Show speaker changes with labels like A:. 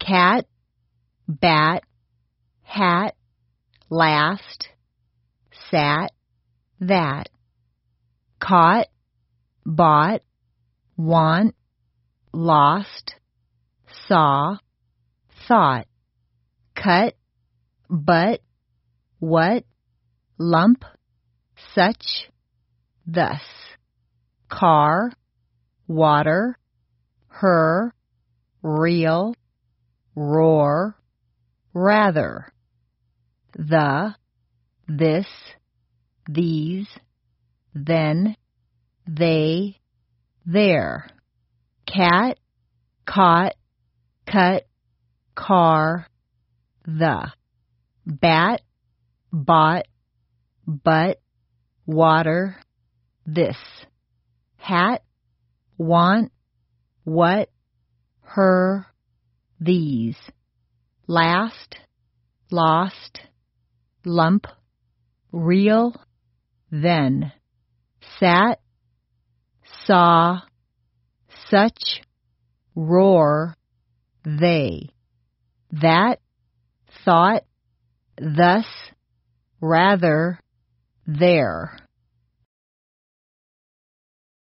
A: cat, bat, hat, last, sat, that, caught, bought, want, lost, saw, thought, cut, but, what, lump, such, thus, car, water, her, real, roar, rather, the, this, these, then, they, there, cat, caught, cut, car, the, bat, bought, but, water, this, hat, want, what, her, these, last, lost, lump, real, then, sat, saw, such, roar, they, that, thought, thus, rather, there.